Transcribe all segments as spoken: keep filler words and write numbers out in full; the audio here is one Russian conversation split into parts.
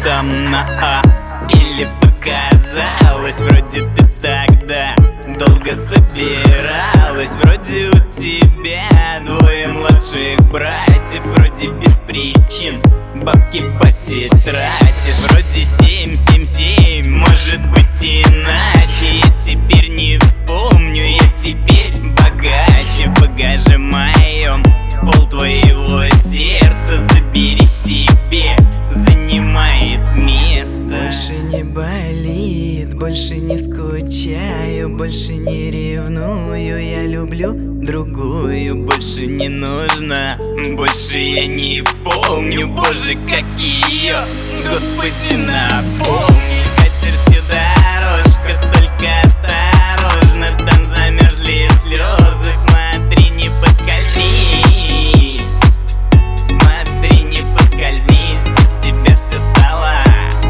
там на А? Или показалось, вроде ты тогда долго собиралась? Вроде у тебя двое младших братьев, вроде без причин бабки потратишь. Вроде семь, семь, семь, может быть иначе. Я теперь не вспомню, я теперь богаче. В багаже моем пол твоего сердца забери себе, занимает место. Больше не болит, больше не скучаю, больше не ревную, я люблю другую. Больше не нужно, больше я не помню. Боже, как ее, Господи, напомни. Скатертью дорожка, только осторожно, там замерзли слезы. Смотри, не подскользнись, смотри, не подскользнись, без тебя все стало.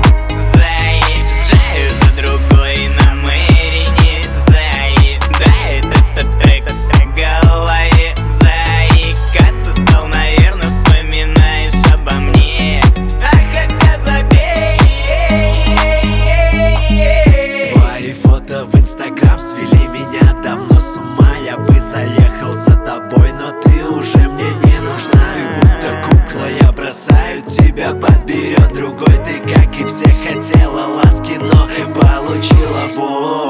Заезжаю за другой на Мэрине, заедает этот трек в голове. Заикаться стал, наверное, вспоминаешь обо мне. А хотя забей. Твои фото в инстаграм свели меня давно с ума. Я бы заехал за тобой, но ты уже мне не нужна. Ты будто кукла, я бросаю тебя, подберет другой. Ты, как и все, хотела ласки, но получила боль.